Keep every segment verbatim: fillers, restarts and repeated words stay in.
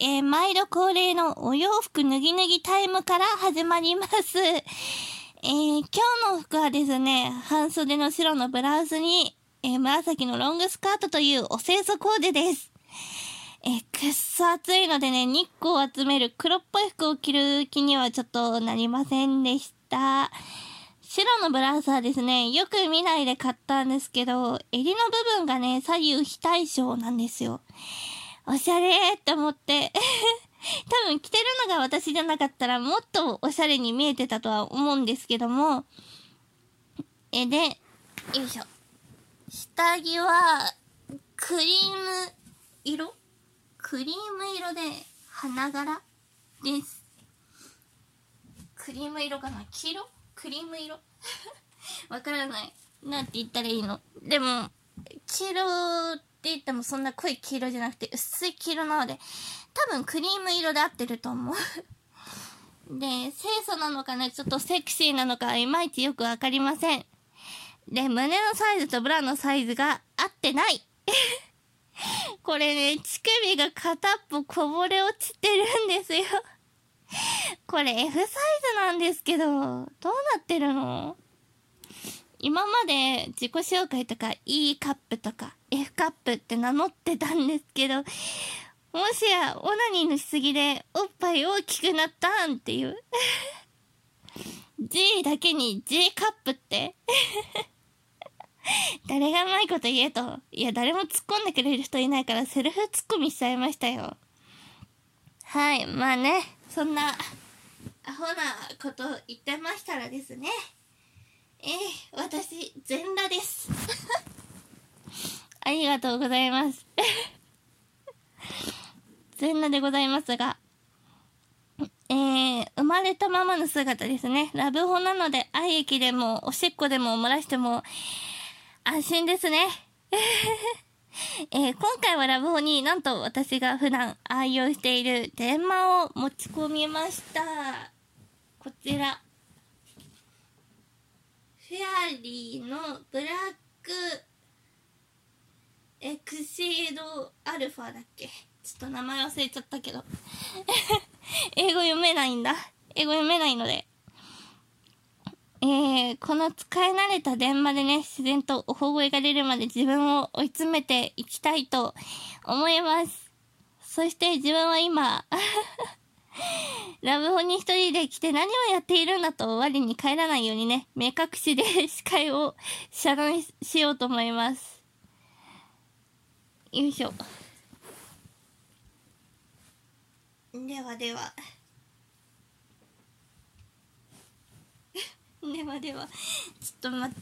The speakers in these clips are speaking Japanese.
えー、毎度恒例のお洋服脱ぎ脱ぎタイムから始まります。えー、今日の服はですね、半袖の白のブラウスに、えー、紫のロングスカートというお清楚コーデです。えー、くっそ暑いのでね、日光を集める黒っぽい服を着る気にはちょっとなりませんでした。白のブラウスはですね、よく見ないで買ったんですけど、襟の部分がね、左右非対称なんですよ。おしゃれーって思って。多分着てるのが私じゃなかったらもっとおしゃれに見えてたとは思うんですけども。え、で、よいしょ。下着は、クリーム色クリーム色で花柄です。クリーム色かな黄色クリーム色わからない。なんて言ったらいいの。でも、黄色って言ってもそんな濃い黄色じゃなくて薄い黄色なので、多分クリーム色で合ってると思う。で、清楚なのかね、ちょっとセクシーなのか、いまいちよくわかりません。で、胸のサイズとブラのサイズが合ってない。これね、乳首が片っぽこぼれ落ちてるんですよ。これ F サイズなんですけど、どうなってるの？今まで自己紹介とか E カップとか F カップって名乗ってたんですけど、もしやオナニーのしすぎでおっぱい大きくなったんっていう。G だけに G カップって誰がうまいこと言えと。いや、誰も突っ込んでくれる人いないからセルフツッコミしちゃいましたよ。はい、まあね、そんなアホなこと言ってましたらですね、えー、私全裸ですありがとうございます全裸でございますが、えー、生まれたままの姿ですね。ラブホなので愛液でもおしっこでも漏らしても安心ですねえー、今回はラブホになんと私が普段愛用している電話を持ち込みました。こちらフェアリーのブラックエクシードアルファだっけ、ちょっと名前忘れちゃったけど英語読めないんだ英語読めないので、えー、この使い慣れた電話でね、自然とお保声が出るまで自分を追い詰めていきたいと思います。そして自分は今ラブホに一人で来て何をやっているんだと我に返らないようにね、目隠しで視界を遮断しようと思います。よいしょ。ではではではではちょっと待って、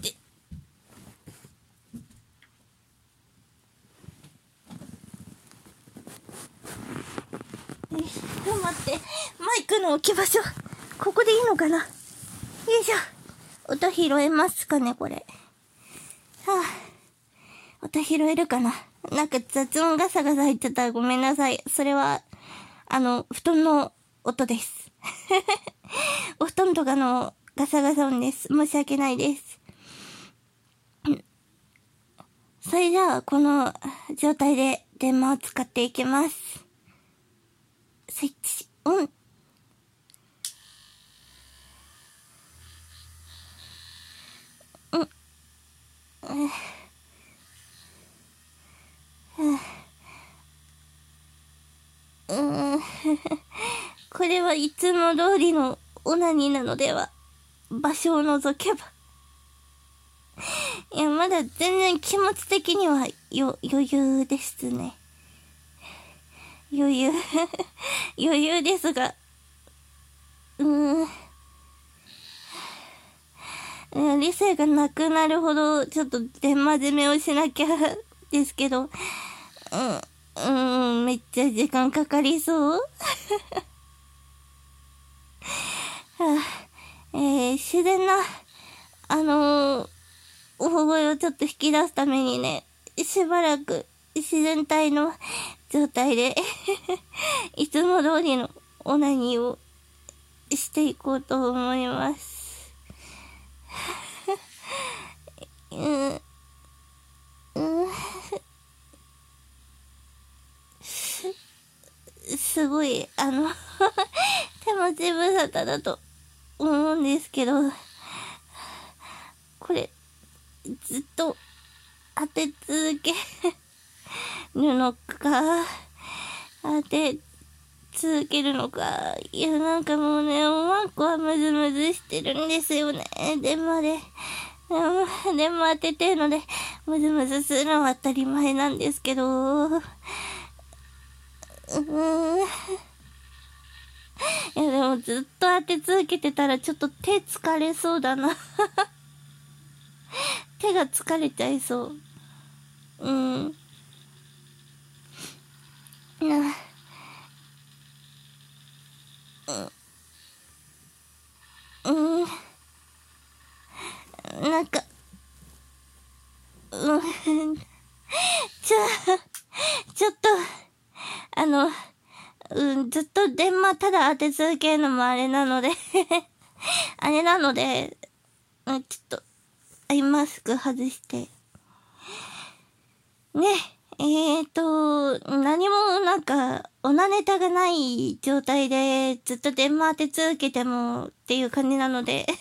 えちょっと待って、マイクの置き場所ここでいいのかな。よいしょ。音拾えますかねこれ。はあ、音拾えるかな。なんか雑音ガサガサ入ってたらごめんなさい。それはあの布団の音ですお布団とかのガサガサ音です。申し訳ないです。それじゃあこの状態で電話を使っていきます。スイッチオン。うん。うん。これはいつも通りのオナニーなのでは。場所を除けば。いや、まだ全然気持ち的にはよ余裕ですね。余裕余裕ですが、うーん。理性がなくなるほどちょっと電話攻めをしなきゃですけど、うん、うん、めっちゃ時間かかりそうはあ、えー、自然な、あのー、お保声をちょっと引き出すためにね、しばらく自然体の状態でいつも通りのオナニーをしていこうと思いますうん、うんすごい、あの、手持ち無沙汰だと思うんですけど、これ、ずっと当て続けるのか、当て続けるのか、いや、なんかもうね、おまんこはムズムズしてるんですよね、電話で。電話当ててるので、ムズムズするのは当たり前なんですけど、うーん。いや、でもずっと当て続けてたらちょっと手疲れそうだな。手が疲れちゃいそう。うん。な、うん。うん。なんか、うん。ちょ、ちょっと、あの、うん、ずっと電話ただ当て続けるのもあれなのであれなので、うん、ちょっと、アイマスク外して。ね、えーと、何もなんか、オナネタがない状態でずっと電話当て続けてもっていう感じなので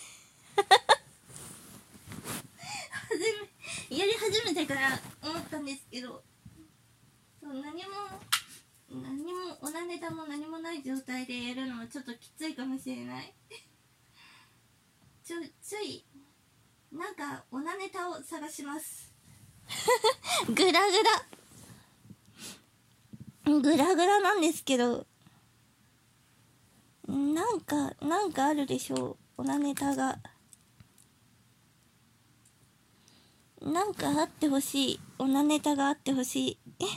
やり始めてから思ったんですけど、そう何も何もオナネタも何もない状態でやるのはちょっときついかもしれないちょちょいなんかオナネタを探しますグラグラグラグラなんですけど、なんかなんかあるでしょう、オナネタが。なんかあってほしい、オナネタがあってほしい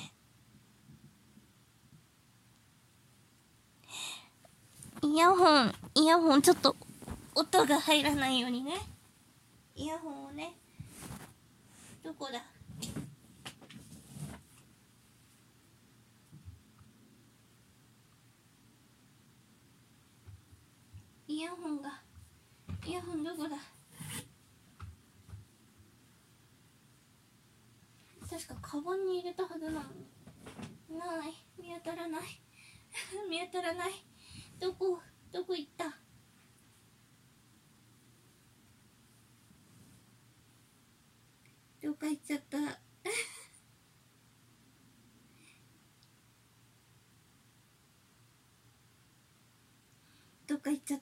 イヤホンイヤホンちょっと音が入らないようにね、イヤホンをね、どこだ、イヤホンが、イヤホンどこだ、確かカバンに入れたはずなのにない、見当たらない見当たらない、どこどこ行った、どっか行っちゃったどっか行っちゃった。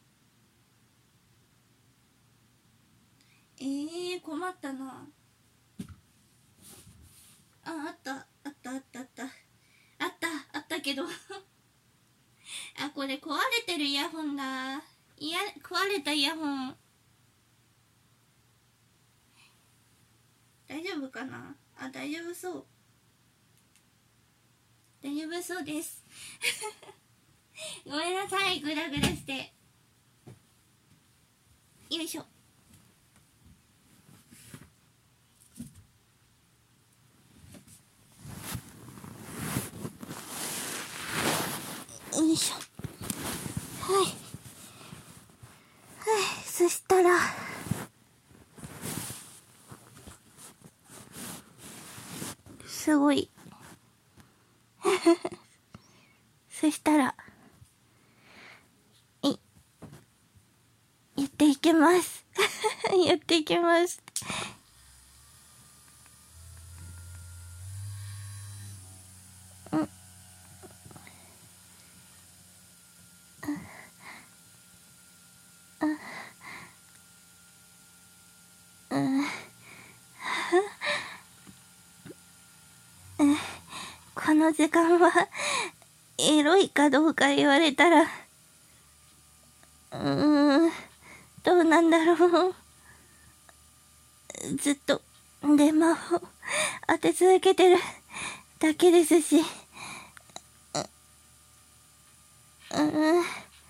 えー、困ったなあ。あったあったあったあったあったあったけどあ、これ壊れてるイヤホンだ。いや、壊れたイヤホン。大丈夫かなあ、大丈夫そう。大丈夫そうですごめんなさい、グラグラして。よいしょ。よいしょ。はい。はい。そしたら、すごい。そしたら、い、やっていきます。やっていきます。うん。うん。この時間は、エロいかどうか言われたら、うーん、どうなんだろう。ずっと、電話を当て続けてるだけですし、う、うん、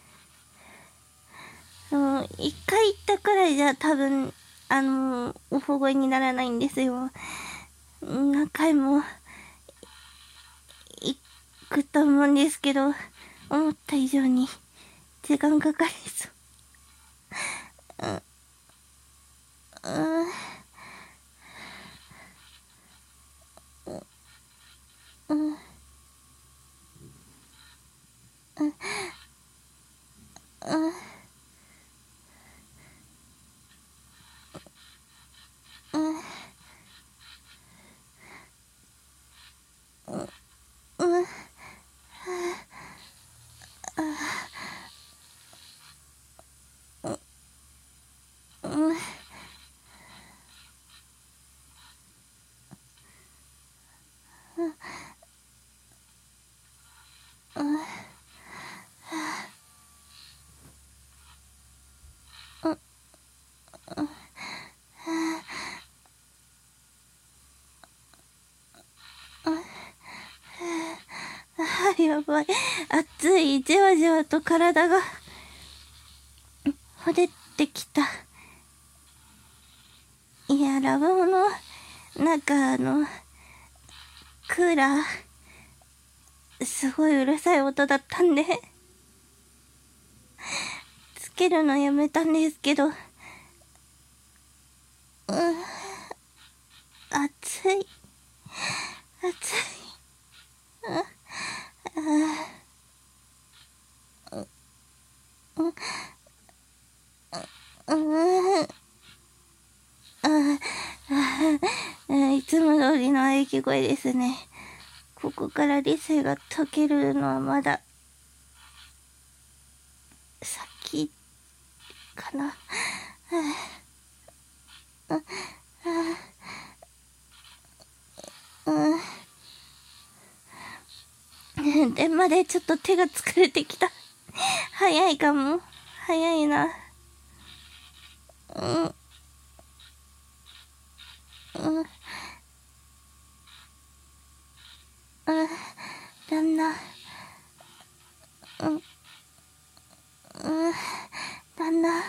もう一回言ったくらいじゃ多分、あの、お保護にならないんですよ。何回も、行くと思うんですけど、思った以上に、時間かかりそう。うん、うん、うん、 やばい。熱い。じわじわと体がほでってきた。いや、ラボの中のクーラー、すごいうるさい音だったんで、つけるのやめたんですけど、うん、暑い。暑い。いつも通りの喘ぎ声ですね。ここから理性が解けるのはまだ先かな。電話でちょっと手が疲れてきた。早いかも。早いな。うん。うん。うん。旦那。うん。うん。旦那。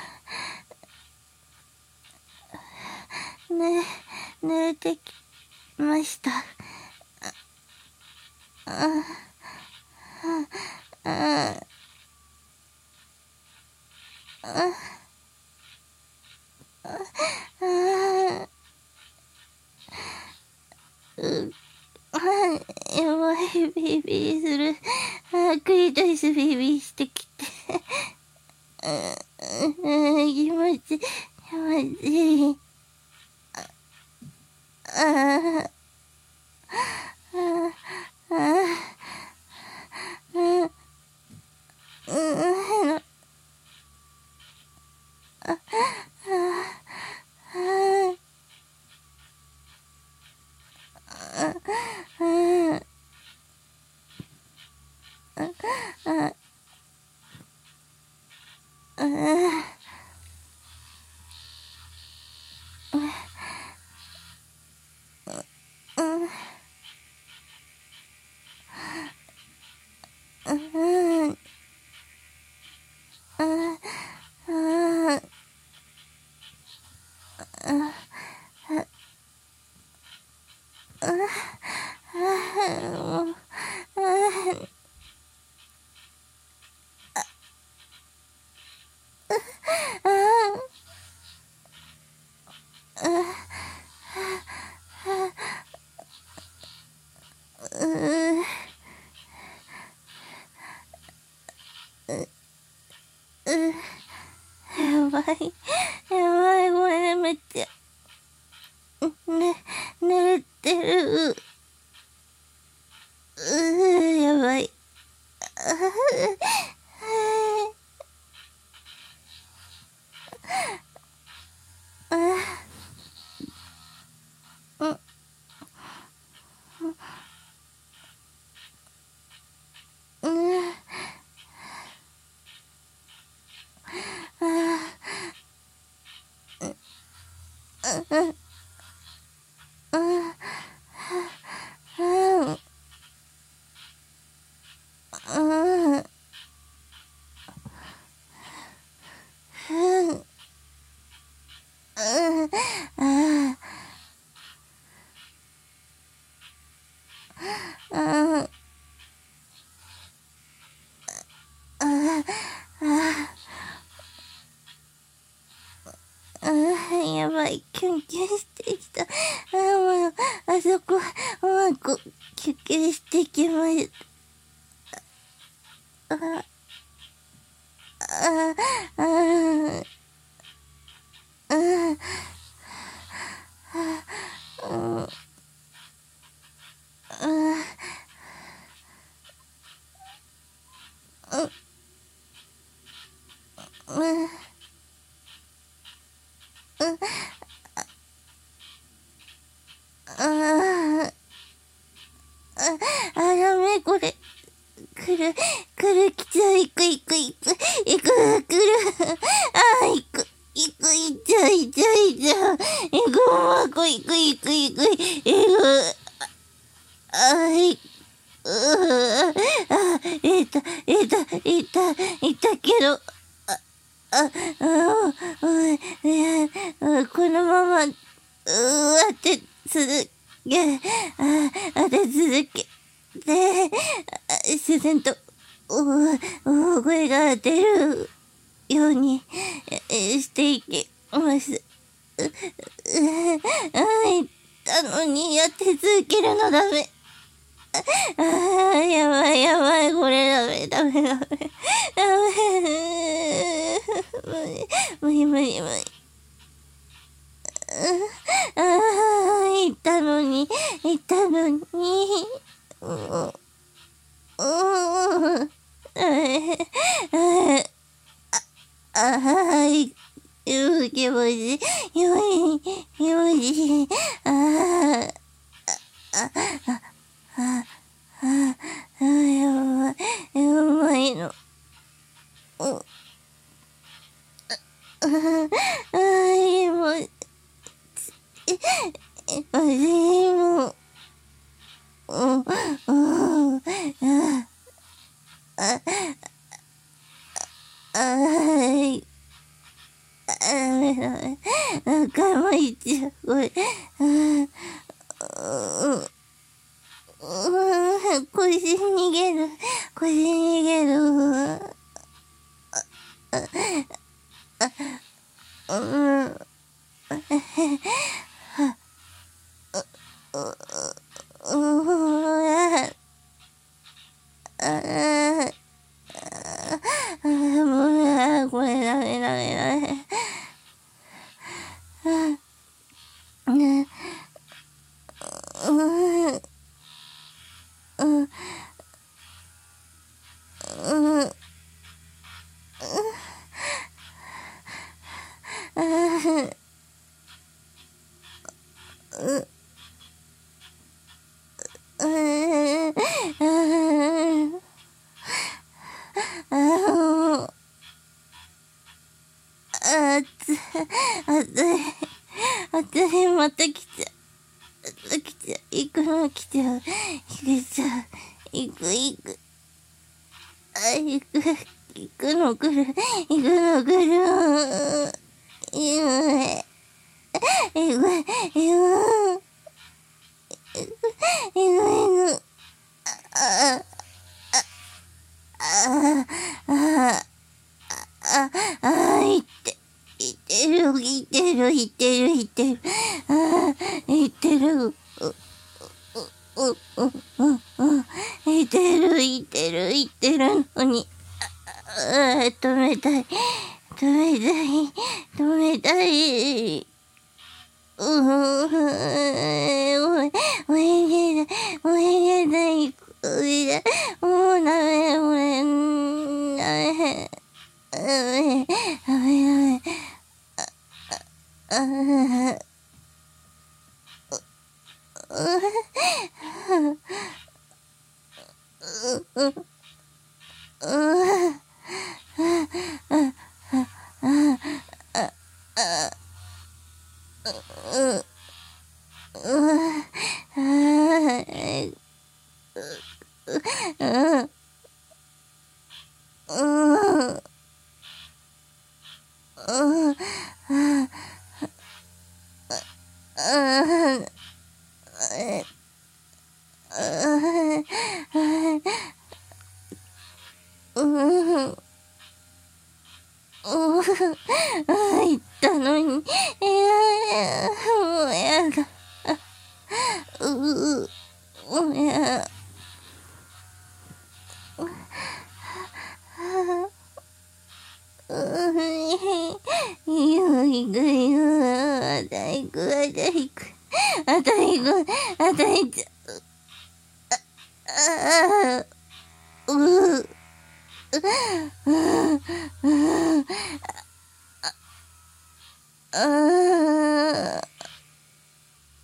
ね、寝れてきました。うん。うん。やばい、ビリビリする。あ、クリトリスビリビリしてきて。気持ち、気持ちいい。ああ。やばい。やばい。これめっちゃ。ね、寝れてる。うー、やばい。やばい、キュンキュンしてきた。あ、もう、あそこ、うまく休憩してきました。あ来る、来る、来ちゃう、行く、行く、行く、行く、来る。あー、行く、行く、行っちゃう、行っちゃう、行っちゃう。行く、もう、行く、行く、行く、行く、行く。あー、行く。うーあ、いた、いた、いた、いたけど、あ、あ、あ、うん、いや、このまま、うーわって続け、あ、あて続け、で、自然と、う大声が出るようにしていきます。う、う、言ったのにやって続けるのダメ。ああ、やばいやばい、これダメ、ダメ、ダメ。ダメ。無理、無理、無理。ああ、言ったのに、言ったのに。うん。うん。ああ、い、よ、気持ちいい、よい、気持ちいい。ああ、あ、あ、あ、あ、あ、やばい、やばいの。うん。ああ、気持ちいい。気持ちいいもん。うん、うん、あ、あ、あ、はい。ダメダメ。何回も言っちゃう。これ。うん。うん。腰逃げる。腰逃げる。うん。もう、これダメダメダメ。うん。うん。うん。うん。あつ、あつい、あつい、また来ちゃう、来ちゃう、行くの来ちゃう、来ちゃう、行く行く、あ、行く、行くの来る、行くの来る、行く、行く、行く、行く、行く、あ、あ、あ、あ、あ、いって、いってる、いってる、いってる、いってる、あ、いってる、う、う、う、う、う、いってる、いってる、いってるのに、あ、止めたい、止めたい、止めたい、うーん、もう、もう逃げない、もう逃げない、逃げない、もうダメ、もう、ダメ。ダメ、ダメ、ダメ。言ったのに、いやいや、もうやだ。うう、もうやだ。いいよ、行く、行く、あた行く、あた行く、あた行く、あた行っちゃう。ああ、うう、うん、うん、ああ、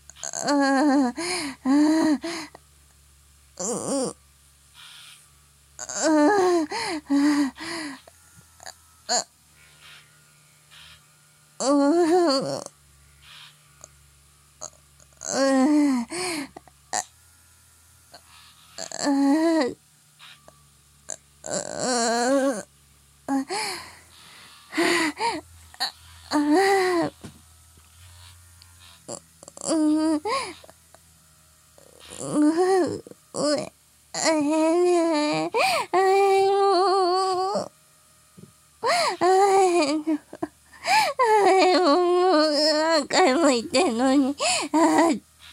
ああ、ああ、うん、 何回も言ってんのに、あ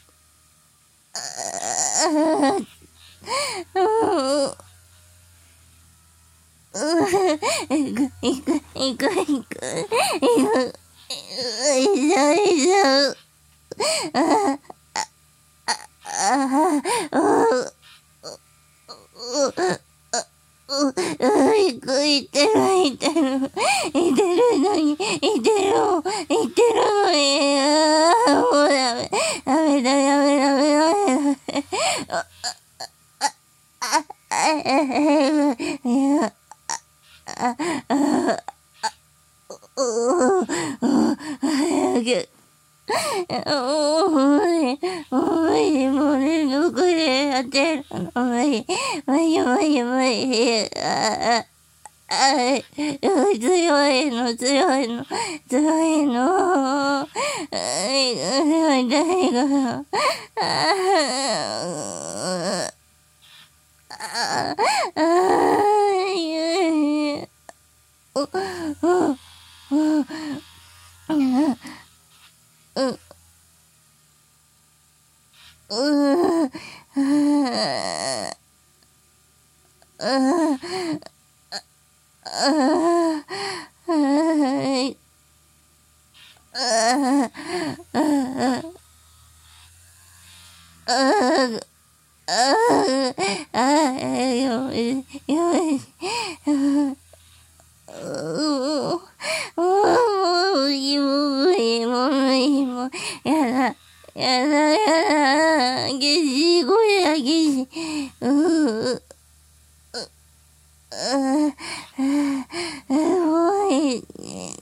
あ、いくいくいくいくいくいしょいしょ、ああああいくいってるいってるいてるのにいてるいてるのに、ああもうダメダメだやめダメダメダメ、あああいやああ早くもうねもうねもうねどこでやってるの、もういいもういいもういいもういい、ああ強いの強いの強いの、痛いからああああいやおおおうんうんうんうんやだやだ、ゲジこれだゲジ、ううもういいね、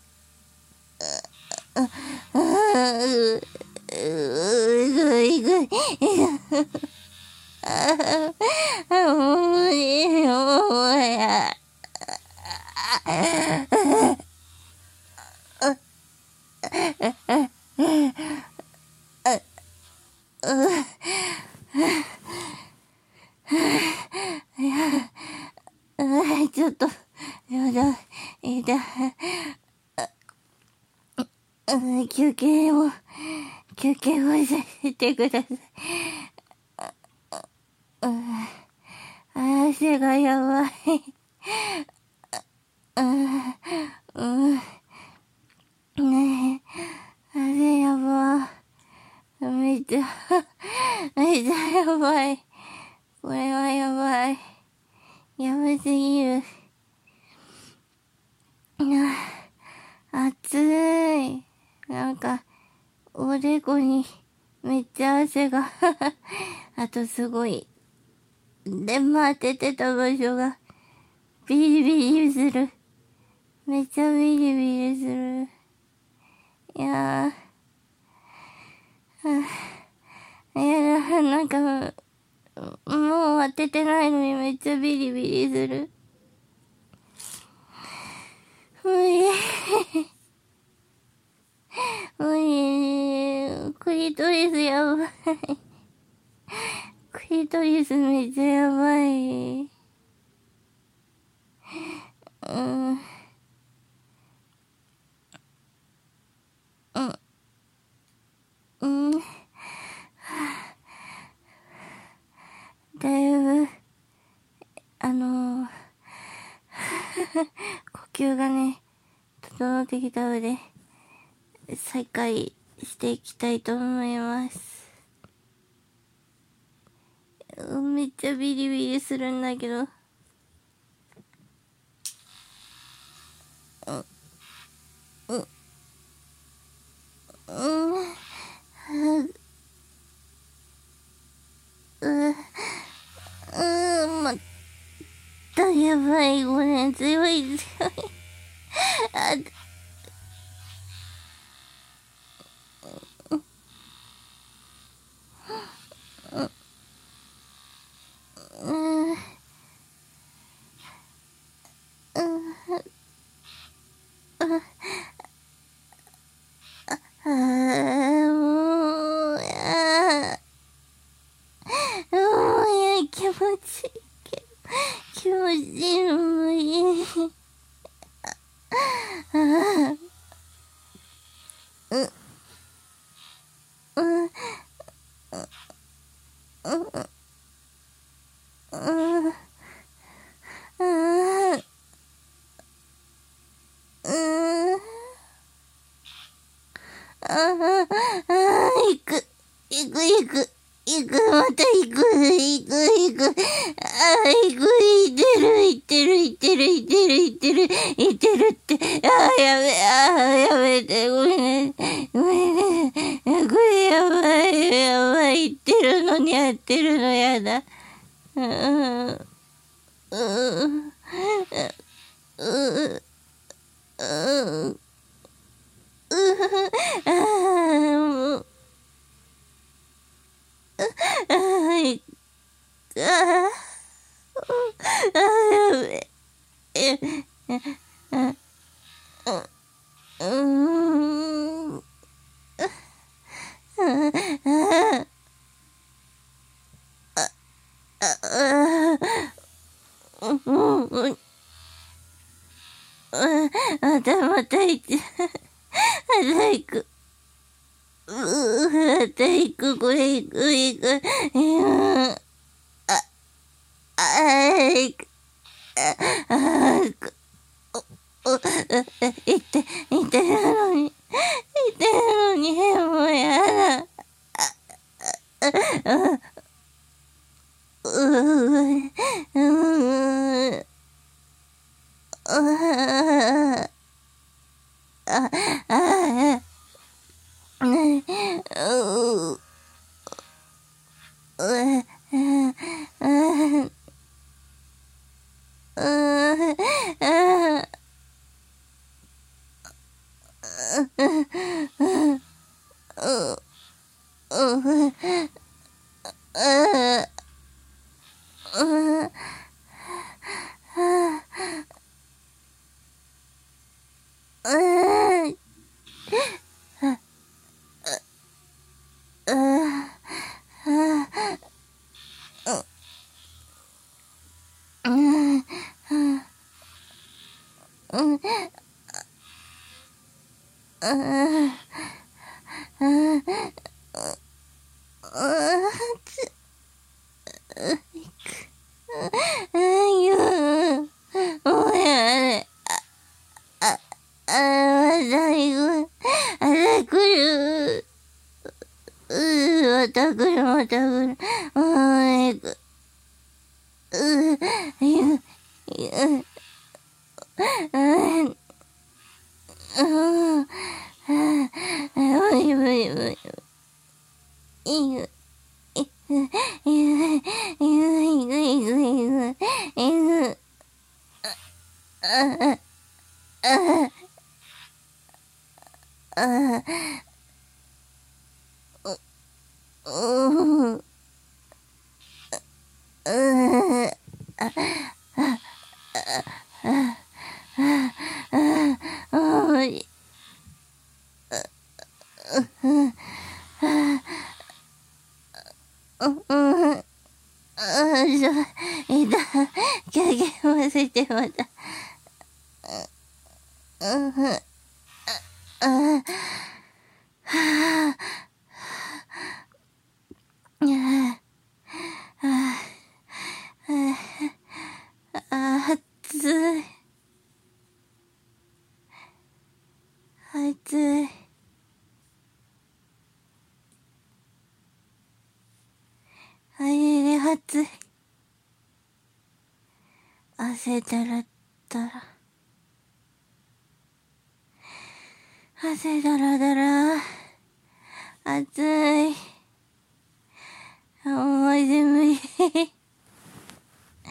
もういいよもうや。ちょっと、やだ、いた、休憩を、休憩をさせてください。汗がやばい。ねえ、汗やば。めっちゃ、めっちゃやばい。これはやばい。やばすぎる。暑い。なんか、おでこにめっちゃ汗が。あとすごい。で、待っててた場所がビリビリする。めっちゃビリビリする。いやー。いやだ、なんか、もう終わっててないのにめっちゃビリビリする。おいおいクリトリスやばい。クリトリスめっちゃやばい。うん。うん。うん。だいぶ、あのー、呼吸がね、整ってきたので、再開していきたいと思います。めっちゃビリビリするんだけど。うん。うん。うん。う、うん、ま、 たやばい、これ、強い、強い。あ、うん、うん、あー、もう、あー、もう、いや、気持ちいい。気持ちいいのもいい。あー、うん、うん、うん、うん、うん、うん、うん、ああ、ああ、行く、行く、行く、行く、また行く、行く、行く、ああ、行く、行ってる、行ってる、行ってる、行ってる、行ってる、行ってるって、ああ、やめ、ああ、やめて、ごめんね、ごめんね、これやばい、やばい、言ってるのにやってるのやだ。うん、うん、うん、うん、うん、ああ、もう、ああ、いああ、ああ、やべえ、あ、あ、うーん、ああ、ああ、うん、うん、あたまたいて、あたいく、うー、あたいく、これいく、いく、うん、あ、あいく、あ、あく、お、お、いって、いってるのに、いってるのに、もうやだ。あ、うー、うー、ああ、ああ、ね、うー、うー、うー、うー、ああ、う、う、ああ、う、う、また来る、また来る。うん、いく。うん、いく。うん、うん、うん、無理無理無理。いく。いく、いく、いく、いく、いく、いく、いく。あ、あ、あ、うん、うん、あ、じゃ、いた、キャゲませてまた。うん、あ、あ、はあ、あ、あ、暑い、暑い、あれれ暑い、汗だらだら、汗だらだら、暑い、もう無理無理。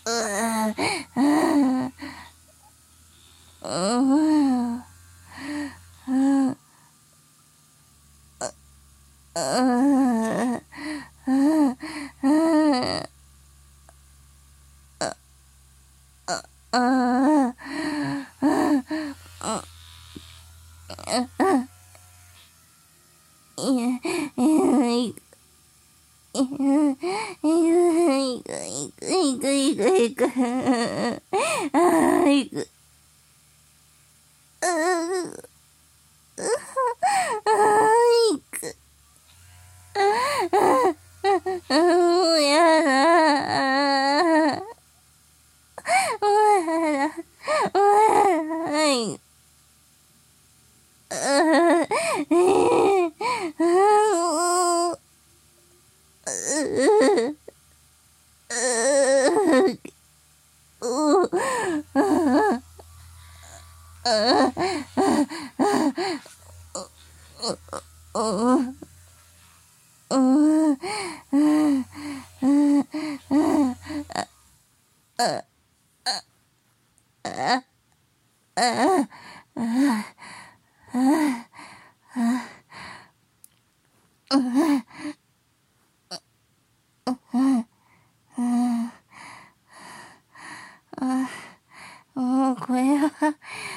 もうこれは、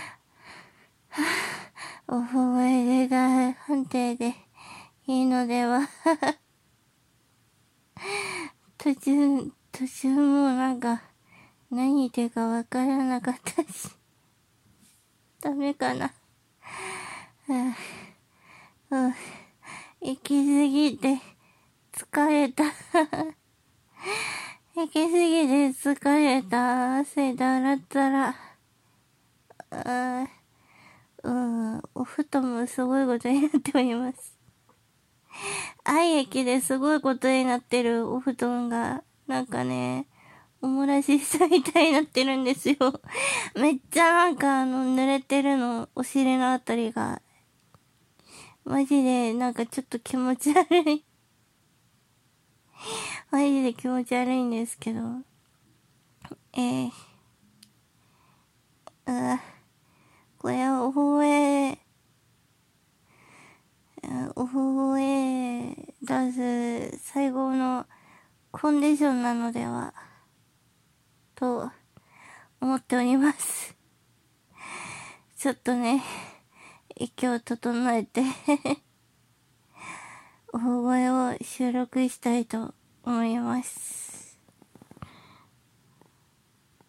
お覚えが判定でいいのでは。途中、途中もうなんか、何言ってるかわからなかったし。ダメかな。うんうん、行き過ぎて疲れた。行き過ぎて疲れた。汗だらだら。あうん、お布団もすごいことになっております。愛液ですごいことになってるお布団が、なんかね、おもらししたみたいになってるんですよ。めっちゃなんかあの、濡れてるの、お尻のあたりが。マジでなんかちょっと気持ち悪い。マジで気持ち悪いんですけど。えー、あこれは覚え、覚え出す最後のコンディションなのでは、と思っております。ちょっとね、息を整えて、覚えを収録したいと思います。